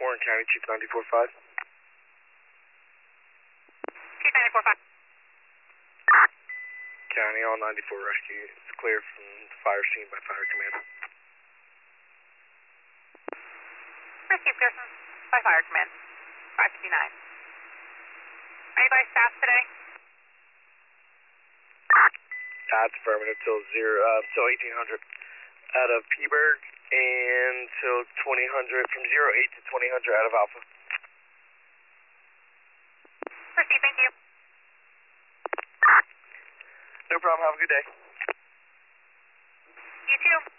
Warren County, Chief 94.5. Chief 94.5. County, all 94 rescue. It's clear from the fire scene by fire command. Rescue Pearson by fire command. 559. Anybody staff today? That's affirmative till 1800 out of Peaburg and till 2000 from 08 to 2000 out of Alpha. Proceed, thank you. No problem. Have a good day. You too.